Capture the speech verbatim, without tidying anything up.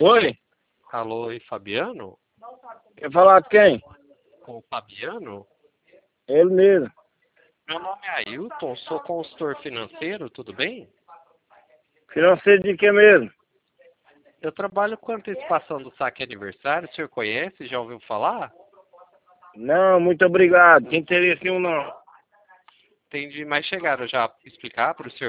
Oi? Alô, oi, Fabiano? Quer falar com quem? Com o Fabiano? Ele mesmo. Meu nome é Ailton, sou consultor financeiro, tudo bem? Financeiro de que mesmo? Eu trabalho com antecipação do saque aniversário, o senhor conhece? Já ouviu falar? Não, muito obrigado. Tem interesse nenhum não. Entendi, mas chegaram já a explicar para o senhor